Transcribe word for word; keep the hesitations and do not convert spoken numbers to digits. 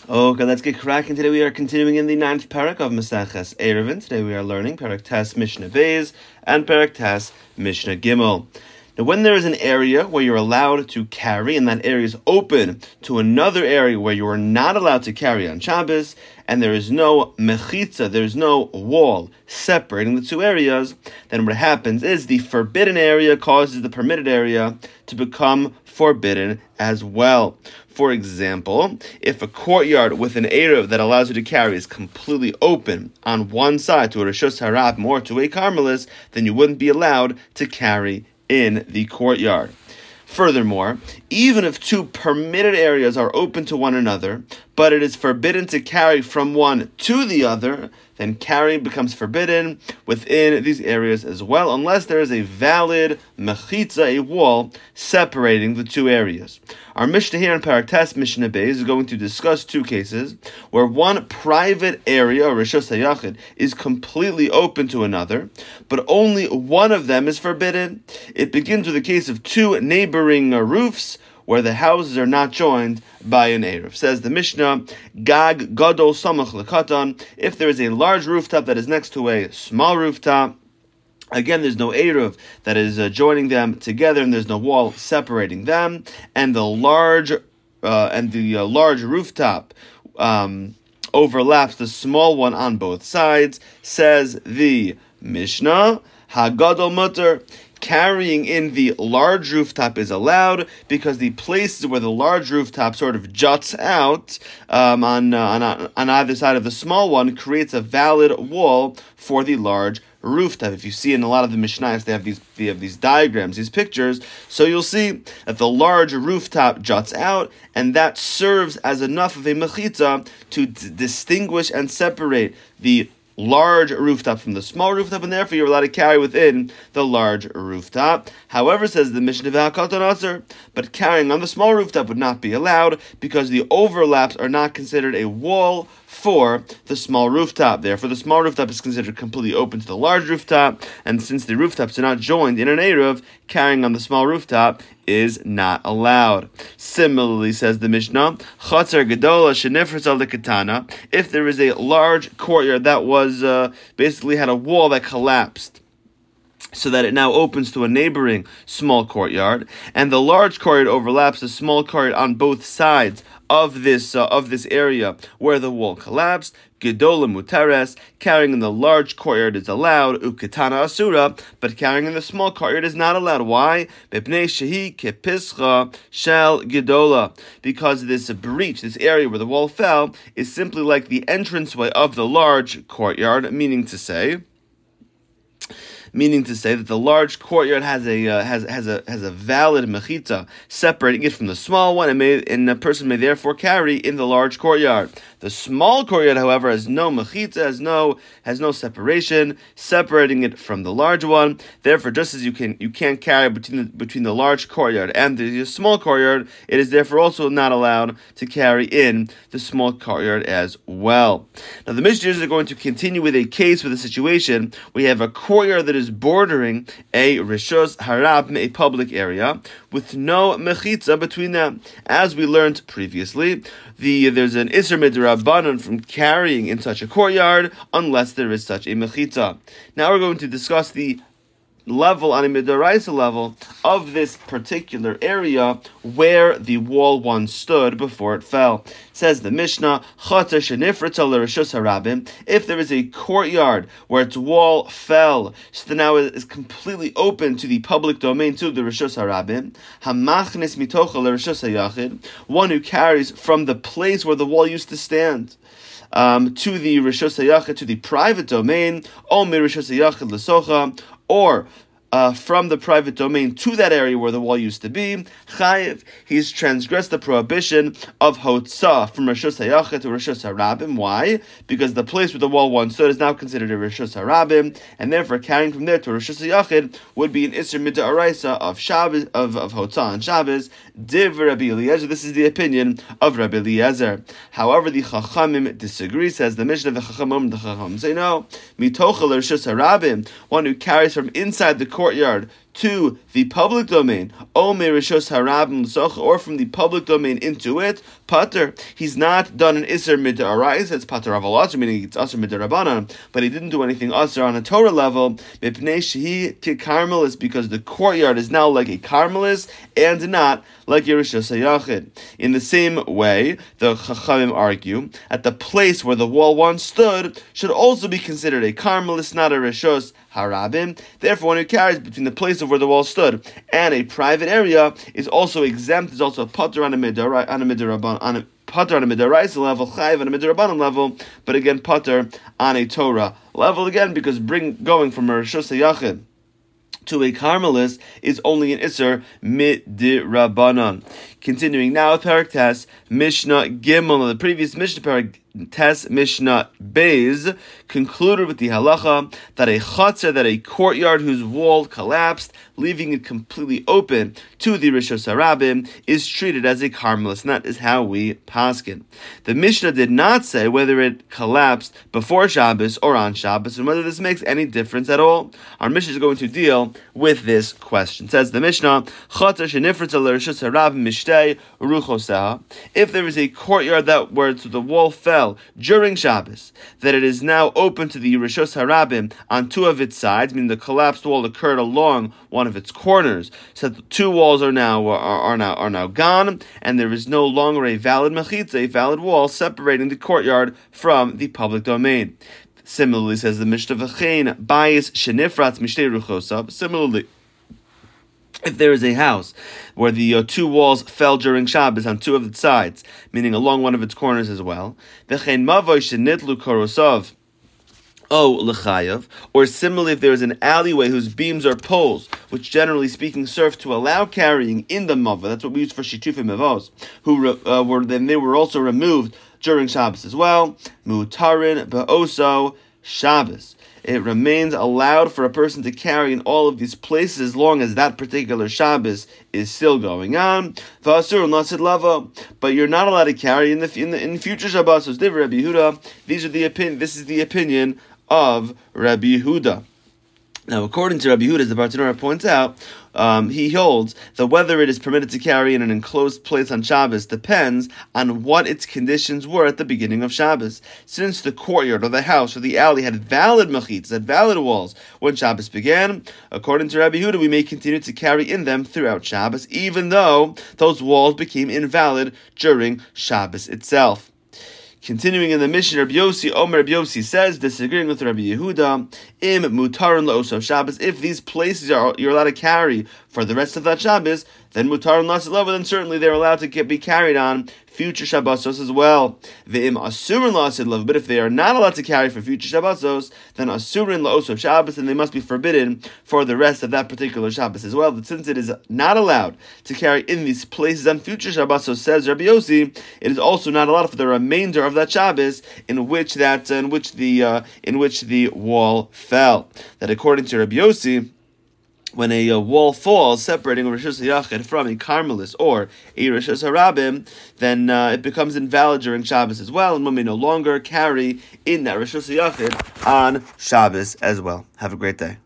Okay, let's get cracking. Today we are continuing in the ninth parak of Maseches Eruvin. Today we are learning Parak Tes Mishnah Beis and Parak Tes Mishnah Gimel. Now, when there is an area where you're allowed to carry, and that area is open to another area where you are not allowed to carry on Shabbos, and there is no mechitza, there is no wall separating the two areas, then what happens is the forbidden area causes the permitted area to become forbidden as well. For example, if a courtyard with an eruv that allows you to carry is completely open on one side to a Rishus Harabim or to a Carmelis, then you wouldn't be allowed to carry in the courtyard. Furthermore, even if two permitted areas are open to one another, but it is forbidden to carry from one to the other, then carrying becomes forbidden within these areas as well, unless there is a valid mechitza, a wall, separating the two areas. Our Mishnah here in Parak Tes Mishnah Beis is going to discuss two cases where one private area, or Rishus HaYachid, is completely open to another, but only one of them is forbidden. It begins with a case of two neighboring uh, roofs, where the houses are not joined by an eruv. Says the Mishnah, Gag Gadol Samach Lekatan, if there is a large rooftop that is next to a small rooftop, again, there's no eruv that is uh, joining them together, and there's no wall separating them, and the large uh, and the uh, large rooftop um, overlaps the small one on both sides. Says the Mishnah, Hagadol Mutter, carrying in the large rooftop is allowed because the places where the large rooftop sort of juts out um, on, uh, on on either side of the small one creates a valid wall for the large rooftop. If you see in a lot of the Mishnayos, they have these they have these diagrams, these pictures, so you'll see that the large rooftop juts out, and that serves as enough of a mechitza to d- distinguish and separate the large rooftop from the small rooftop, and therefore you're allowed to carry within the large rooftop. However, says the Mishnah, but carrying on the small rooftop would not be allowed because the overlaps are not considered a wall for the small rooftop. Therefore, the small rooftop is considered completely open to the large rooftop, and since the rooftops are not joined in an eruv, carrying on the small rooftop is not allowed. Similarly, says the Mishnah, Chatzar Gedola Shenifras al Ketana, if there is a large courtyard that was uh, basically had a wall that collapsed, so that it now opens to a neighboring small courtyard, and the large courtyard overlaps the small courtyard on both sides of this uh, of this area where the wall collapsed. Gedola mutares, carrying in the large courtyard is allowed, uketana asura, but carrying in the small courtyard is not allowed. Why? Bepnei shehi kepischa shel gedola, because this breach, this area where the wall fell, is simply like the entranceway of the large courtyard, meaning to say. Meaning to say that the large courtyard has a uh, has has a has a valid mechitza separating it from the small one, and may and a person may therefore carry in the large courtyard. The small courtyard, however, has no mechitza, has no has no separation separating it from the large one. Therefore, just as you can you can't carry between the, between the large courtyard and the small courtyard, it is therefore also not allowed to carry in the small courtyard as well. Now, the Mishnahs are going to continue with a case with a situation. We have a courtyard that is bordering a Rishus Harabim, a public area, with no mechitza between them. As we learned previously, the there's an Isser Midrabanan from carrying in such a courtyard unless there is such a mechitza. Now we're going to discuss the level, on a Midoraisa level, of this particular area where the wall once stood before it fell. Says the Mishnah, Chatzar shenifrata l'Rishus Harabim, if there is a courtyard where its wall fell, so that now it is completely open to the public domain, to the Rishus Harabim, Hamachnis mitocha l'Rishus HaYachid, one who carries from the place where the wall used to stand, Um, to the Rishus HaYachid, to the private domain, or mir Rishus HaYachid l'socha, or uh, from the private domain to that area where the wall used to be, chayiv, he's transgressed the prohibition of hotzah from Rishus HaYachid to Rishus Harabim. Why? Because the place where the wall once stood is now considered a Rishus Harabim, and therefore carrying from there to Rishus HaYachid would be an Isser Mid'araisa of Shabbos, of, of hotzah on Shabbos. Div Rabbi Eliezer, this is the opinion of Rabbi Eliezer. However, the Chachamim disagree, says the Mishnah. The Chachamim, the Chachamim say no. Mitochel Rishus Harabim, one who carries from inside the courtyard to the public domain, or from the public domain into it, pater. He's not done an iser mid'arais, it's pater aval, meaning it's aser mid'arabanan, but he didn't do anything aser on a Torah level. Mipnei shehi kikarmelis, because the courtyard is now like a karmelis and not like Yerusha Sayachid. In the same way, the Chachamim argue at the place where the wall once stood should also be considered a karmelis, not a Rishos Harabim. Therefore, one who carries between the place of where the wall stood and a private area is also exempt, is also a pater on a midar on a midarabban on a pater on a midaraisa level, chayiv on a midarabbanan level, but again pater on a Torah level again, because bring going from a Rishos Hayachid to a karmelis is only an iser midirabbanan. Continuing now with Perek Tes Mishnah Gimel, the previous Mishnah Perek Tes Mishnah Beis concluded with the halacha that a chatzar, that a courtyard whose wall collapsed, leaving it completely open to the Rishos Harabim, is treated as a karmelis, and that is how we paskin. The Mishnah did not say whether it collapsed before Shabbos or on Shabbos, and whether this makes any difference at all. Our Mishnah is going to deal with this question. It says the Mishnah, chatzar shenifritza l'Rishos Harabim mishtei ruchoseha. If there is a courtyard that where the wall fell during Shabbos, that it is now open to the Rishos Harabim on two of its sides, meaning the collapsed wall occurred along one of its corners, so the two walls are now are, are now are now gone, and there is no longer a valid mechitza, a valid wall separating the courtyard from the public domain. Similarly, says the Mishnah, v'chein bayis shenifratz mishtei ruchosav. Similarly, if there is a house where the uh, two walls fell during Shabbos on two of its sides, meaning along one of its corners as well, v'chein mavoy shenitlu korosav o l'chayav, or similarly if there is an alleyway whose beams are poles, which generally speaking serve to allow carrying in the mava, that's what we use for shitufim mavos, who uh, were then they were also removed during Shabbos as well, mutarin ba'oso Shabbos. It remains allowed for a person to carry in all of these places as long as that particular Shabbos is still going on. But you're not allowed to carry in the in the in future Shabbos. These are the opinion. This is the opinion of Rabbi Yehuda. Now, according to Rabbi Yehuda, as the Bartanura points out, um, he holds that whether it is permitted to carry in an enclosed place on Shabbos depends on what its conditions were at the beginning of Shabbos. Since the courtyard or the house or the alley had valid mechitz, had valid walls when Shabbos began, according to Rabbi Yehuda, we may continue to carry in them throughout Shabbos, even though those walls became invalid during Shabbos itself. Continuing in the Mishnah, Rabbi Yossi, Omer Rabbi Yossi says, disagreeing with Rabbi Yehuda, im mutaron la'osav Shabbos, if these places are you're allowed to carry for the rest of that Shabbos, then mutaron la'osav, then certainly they're allowed to get, be carried on future Shabbosos as well. Ve'im asurin la'osav, but if they are not allowed to carry for future Shabbosos, then asurin la'osav Shabbos, and they must be forbidden for the rest of that particular Shabbos as well. But since it is not allowed to carry in these places on future Shabbosos, says Rabbi Yossi, it is also not allowed for the remainder of that Shabbos in which that in which the uh, in which the wall fell. That according to Rabbi Yossi, when a uh, wall falls separating a Rishos Hayachid from a Karmelis or a Rishos Harabim, then uh, it becomes invalid during Shabbos as well, and one may no longer carry in that Rishos Hayachid on Shabbos as well. Have a great day.